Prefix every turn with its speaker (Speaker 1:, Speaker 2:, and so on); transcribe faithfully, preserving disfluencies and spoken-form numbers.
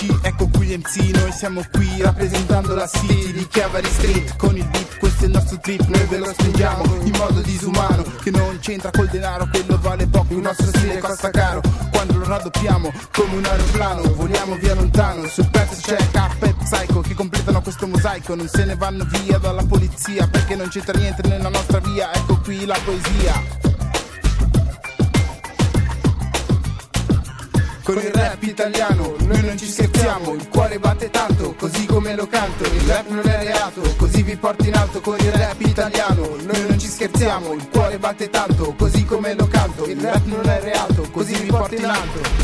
Speaker 1: C, ecco qui gli M C, noi siamo qui rappresentando la city di Chiavari Street. Con il beat, questo è il nostro trip, noi ve lo spingiamo in modo disumano, che non c'entra col denaro, quello vale poco, il nostro stile costa caro. Quando lo raddoppiamo come un aeroplano, voliamo via lontano. Sul pezzo c'è K e Psycho che completano questo mosaico, non se ne vanno via dalla polizia perché non c'entra niente nella nostra via, ecco qui la poesia. Con il rap italiano noi non ci scherziamo, il cuore batte tanto, così come lo canto. Il rap non è reato, così vi porto in alto. Con il rap italiano noi non ci scherziamo, il cuore batte tanto, così come lo canto. Il rap non è reato, così vi porto in alto.